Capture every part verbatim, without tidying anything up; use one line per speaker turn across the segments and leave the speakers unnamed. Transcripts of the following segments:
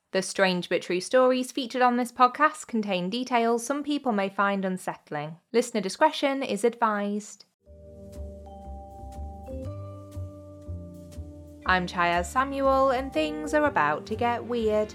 The strange but true stories featured on this podcast contain details some people may find unsettling. Listener discretion is advised. I'm Chayaz Samuel, and things are about to get weird.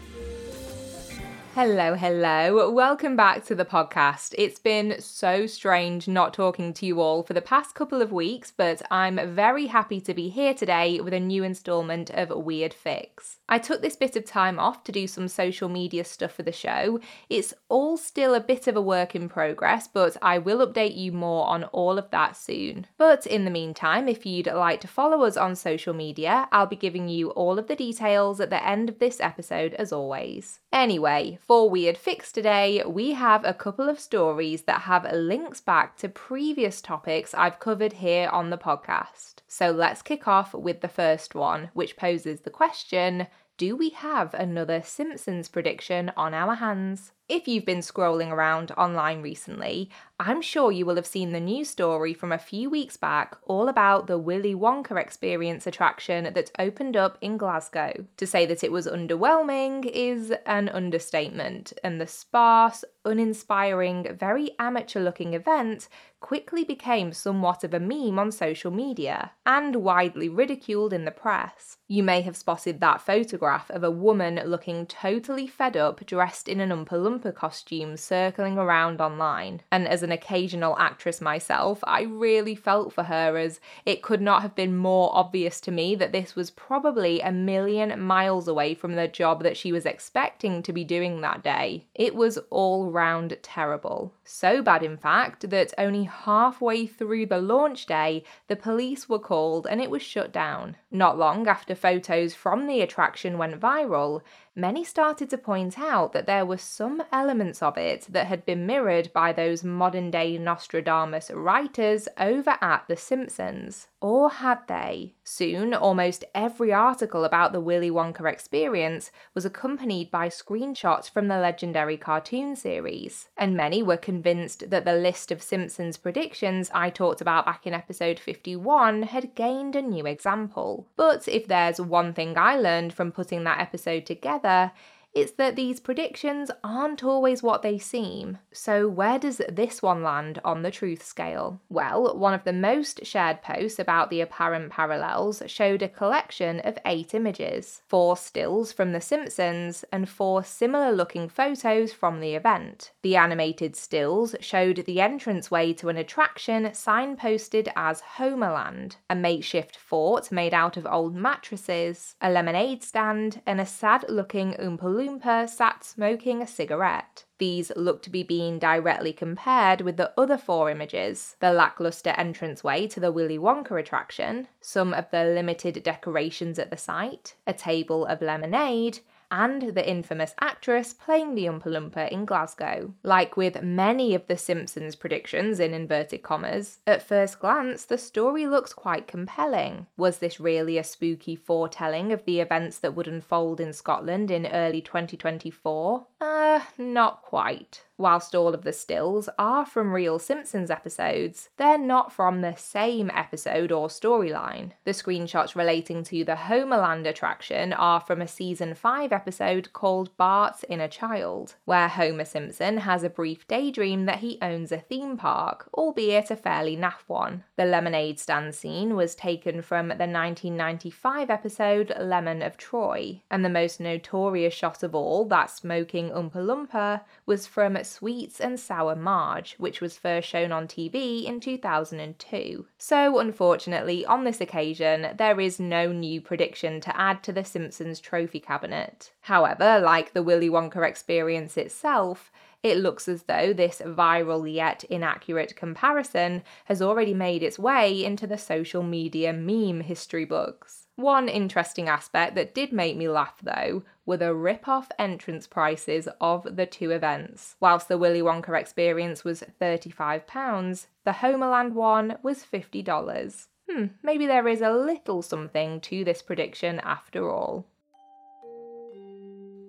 Hello, hello. Welcome back to the podcast. It's been so strange not talking to you all for the past couple of weeks, but I'm very happy to be here today with a new instalment of Weird Fix. I took this bit of time off to do some social media stuff for the show. It's all still a bit of a work in progress, but I will update you more on all of that soon. But in the meantime, if you'd like to follow us on social media, I'll be giving you all of the details at the end of this episode as always. Anyway, for Weird Fix today, we have a couple of stories that have links back to previous topics I've covered here on the podcast. So let's kick off with the first one, which poses the question, do we have another Simpsons prediction on our hands? If you've been scrolling around online recently, I'm sure you will have seen the news story from a few weeks back all about the Willy Wonka Experience attraction that opened up in Glasgow. To say that it was underwhelming is an understatement, and the sparse, uninspiring, very amateur-looking event quickly became somewhat of a meme on social media, and widely ridiculed in the press. You may have spotted that photograph of a woman looking totally fed up dressed in an Oompa Loompa costume circling around online, and as an occasional actress myself, I really felt for her, as it could not have been more obvious to me that this was probably a million miles away from the job that she was expecting to be doing that day. It was all round terrible. So bad, in fact, that only halfway through the launch day, the police were called and it was shut down. Not long after photos from the attraction went viral, many started to point out that there were some elements of it that had been mirrored by those modern-day Nostradamus writers over at The Simpsons. Or had they? Soon, almost every article about the Willy Wonka Experience was accompanied by screenshots from the legendary cartoon series, and many were convinced that the list of Simpsons predictions I talked about back in episode fifty-one had gained a new example. But if there's one thing I learned from putting that episode together, it's that these predictions aren't always what they seem. So where does this one land on the truth scale? Well, one of the most shared posts about the apparent parallels showed a collection of eight images, four stills from The Simpsons and four similar looking photos from the event. The animated stills showed the entranceway to an attraction signposted as Homerland, a makeshift fort made out of old mattresses, a lemonade stand, and a sad-looking Oompa Loompa sat smoking a cigarette. These look to be being directly compared with the other four images: the lackluster entranceway to the Willy Wonka attraction, some of the limited decorations at the site, a table of lemonade, and the infamous actress playing the Oompa Loompa in Glasgow. Like with many of the Simpsons predictions in inverted commas, at first glance the story looks quite compelling. Was this really a spooky foretelling of the events that would unfold in Scotland in early twenty twenty-four? Uh, not quite. Whilst all of the stills are from real Simpsons episodes, they're not from the same episode or storyline. The screenshots relating to the Homerland attraction are from a season five episode called Bart's Inner Child, where Homer Simpson has a brief daydream that he owns a theme park, albeit a fairly naff one. The lemonade stand scene was taken from the nineteen ninety-five episode Lemon of Troy, and the most notorious shot of all, that smoking Oompa Loompa, was from Sweets and Sour Marge, which was first shown on T V in two thousand two. So unfortunately, on this occasion, there is no new prediction to add to the Simpsons trophy cabinet. However, like the Willy Wonka Experience itself, it looks as though this viral yet inaccurate comparison has already made its way into the social media meme history books. One interesting aspect that did make me laugh, though, were the rip-off entrance prices of the two events. Whilst the Willy Wonka Experience was thirty-five pounds, the Homerland one was fifty dollars. Hmm, maybe there is a little something to this prediction after all.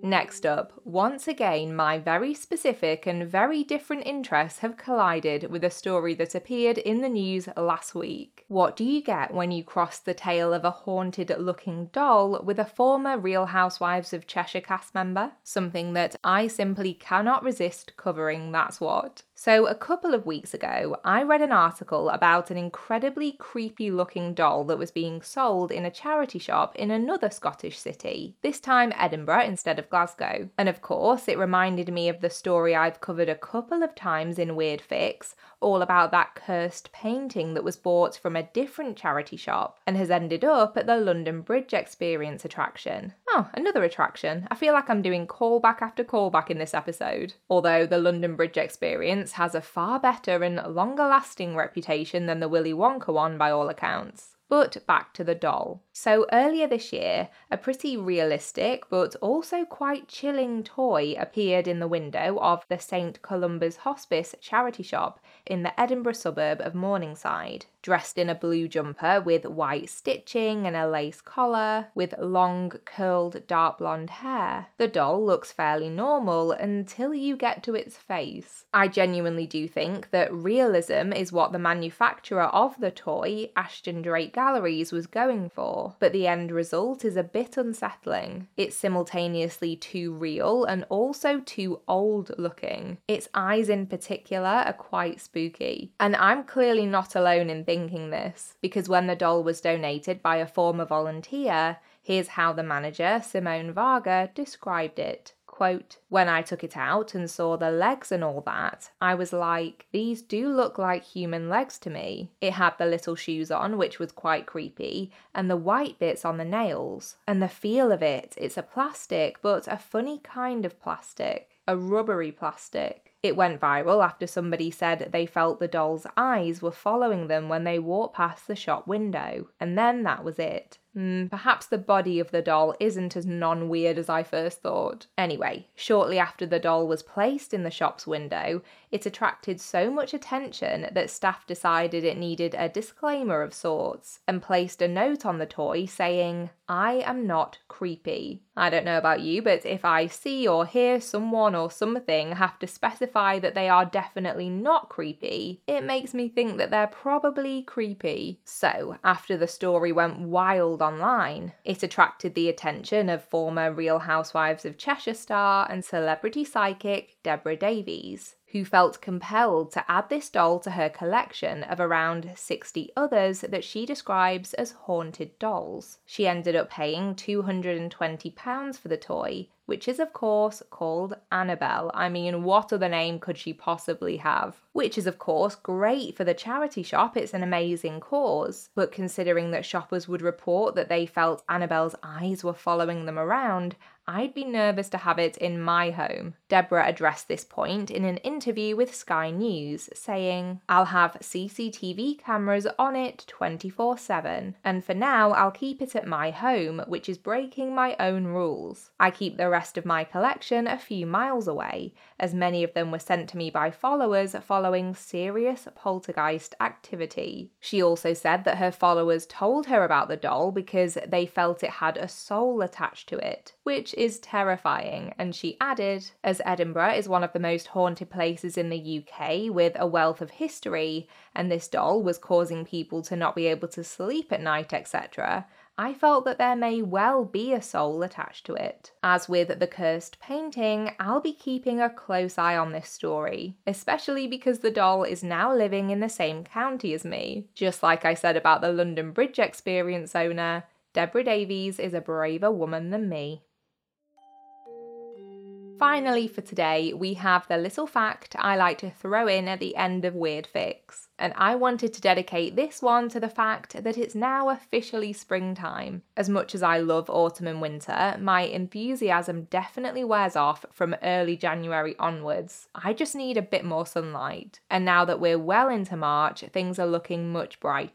Next up, once again, my very specific and very different interests have collided with a story that appeared in the news last week. What do you get when you cross the tale of a haunted-looking doll with a former Real Housewives of Cheshire cast member? Something that I simply cannot resist covering, that's what. So a couple of weeks ago, I read an article about an incredibly creepy-looking doll that was being sold in a charity shop in another Scottish city, this time Edinburgh instead of Glasgow. And of course, it reminded me of the story I've covered a couple of times in Weird Fix, all about that cursed painting that was bought from a different charity shop and has ended up at the London Bridge Experience attraction. Oh, another attraction. I feel like I'm doing callback after callback in this episode. Although the London Bridge Experience has a far better and longer lasting reputation than the Willy Wonka one by all accounts. But back to the doll. So earlier this year, a pretty realistic but also quite chilling toy appeared in the window of the Saint Columba's Hospice charity shop in the Edinburgh suburb of Morningside. Dressed in a blue jumper with white stitching and a lace collar, with long, curled, dark blonde hair, the doll looks fairly normal until you get to its face. I genuinely do think that realism is what the manufacturer of the toy, Ashton Drake Galleries, was going for, but the end result is a bit unsettling. It's simultaneously too real and also too old looking. Its eyes in particular are quite spooky. And I'm clearly not alone in thinking this, because when the doll was donated by a former volunteer, here's how the manager, Simone Varga, described it. Quote, "When I took it out and saw the legs and all that, I was like, these do look like human legs to me. It had the little shoes on, which was quite creepy, and the white bits on the nails. And the feel of it, it's a plastic, but a funny kind of plastic, a rubbery plastic." It went viral after somebody said they felt the doll's eyes were following them when they walked past the shop window. And then that was it. Mm, perhaps the body of the doll isn't as non-weird as I first thought. Anyway, shortly after the doll was placed in the shop's window, it attracted so much attention that staff decided it needed a disclaimer of sorts and placed a note on the toy saying, "I am not creepy." I don't know about you, but if I see or hear someone or something have to specify that they are definitely not creepy, it makes me think that they're probably creepy. So, after the story went wild online, it attracted the attention of former Real Housewives of Cheshire star and celebrity psychic Deborah Davies, who felt compelled to add this doll to her collection of around sixty others that she describes as haunted dolls. She ended up paying two hundred twenty pounds for the toy, which is of course called Annabelle. I mean, what other name could she possibly have? Which is of course great for the charity shop, it's an amazing cause, but considering that shoppers would report that they felt Annabelle's eyes were following them around, I'd be nervous to have it in my home. Deborah addressed this point in an interview with Sky News, saying, "I'll have C C T V cameras on it twenty-four seven, and for now I'll keep it at my home, which is breaking my own rules. I keep the rest of my collection a few miles away, as many of them were sent to me by followers following serious poltergeist activity." She also said that her followers told her about the doll because they felt it had a soul attached to it, which is terrifying, and she added, "As Edinburgh is one of the most haunted places in the U K with a wealth of history, and this doll was causing people to not be able to sleep at night, et cetera, I felt that there may well be a soul attached to it. As with the cursed painting, I'll be keeping a close eye on this story, especially because the doll is now living in the same county as me. Just like I said about the London Bridge Experience owner, Deborah Davies is a braver woman than me." Finally for today, we have the little fact I like to throw in at the end of Weird Fix. And I wanted to dedicate this one to the fact that it's now officially springtime. As much as I love autumn and winter, my enthusiasm definitely wears off from early January onwards. I just need a bit more sunlight. And now that we're well into March, things are looking much brighter.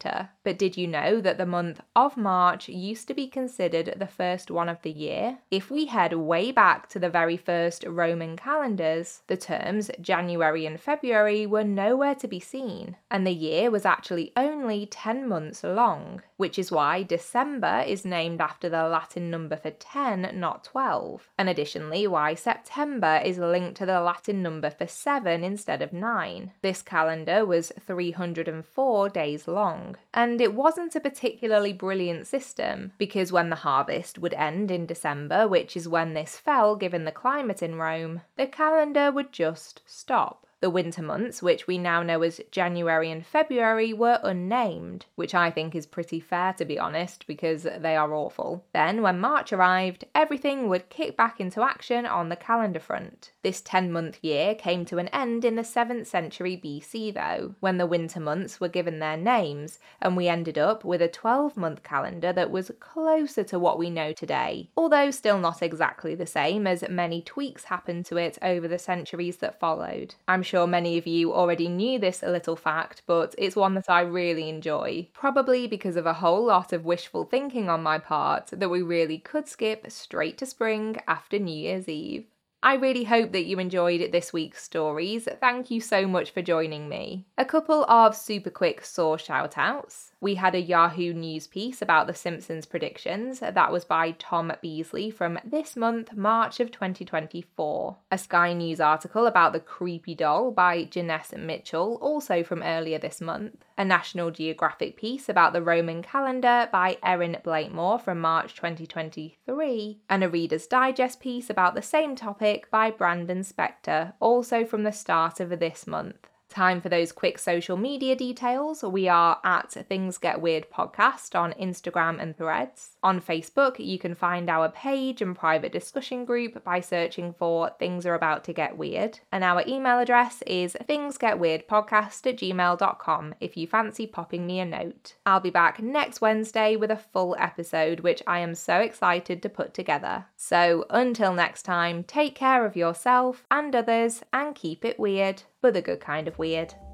But did you know that the month of March used to be considered the first one of the year? If we head way back to the very first Roman calendars, the terms January and February were nowhere to be seen, and the year was actually only ten months long, which is why December is named after the Latin number for ten, not twelve, and additionally why September is linked to the Latin number for seven instead of nine. This calendar was three hundred four days long, and it wasn't a particularly brilliant system, because when the harvest would end in December, which is when this fell given the climate in Rome, the calendar would just stop. The winter months, which we now know as January and February, were unnamed, which I think is pretty fair to be honest, because they are awful. Then, when March arrived, everything would kick back into action on the calendar front. This ten-month year came to an end in the seventh century B C though, when the winter months were given their names, and we ended up with a twelve-month calendar that was closer to what we know today, although still not exactly the same, as many tweaks happened to it over the centuries that followed. I'm sure many of you already knew this little fact, but it's one that I really enjoy, probably because of a whole lot of wishful thinking on my part that we really could skip straight to spring after New Year's Eve. I really hope that you enjoyed this week's stories. Thank you so much for joining me. A couple of super quick source shout-outs. We had a Yahoo News piece about The Simpsons predictions. That was by Tom Beasley from this month, March of twenty twenty-four. A Sky News article about the creepy doll by Janess Mitchell, also from earlier this month. A National Geographic piece about the Roman calendar by Erin Blakemore from March twenty twenty-three. And a Reader's Digest piece about the same topic by Brandon Spector, also from the start of this month. Time for those quick social media details. We are at Things Get Weird Podcast on Instagram and Threads. On Facebook, you can find our page and private discussion group by searching for Things Are About to Get Weird. And our email address is thingsgetweirdpodcast at gmail dot com if you fancy popping me a note. I'll be back next Wednesday with a full episode, which I am so excited to put together. So until next time, take care of yourself and others and keep it weird, but the good kind of weird.